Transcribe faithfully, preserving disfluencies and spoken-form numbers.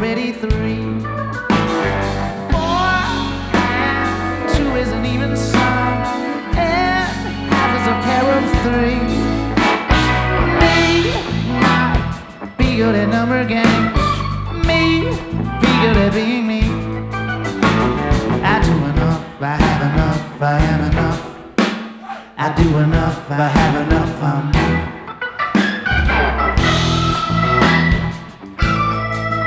already three. Four and two isn't even some, and half is a pair of three. Me, be good at number games. Me, be good at being me. I do enough, I have enough, I am enough. I do enough, I have enough, I'm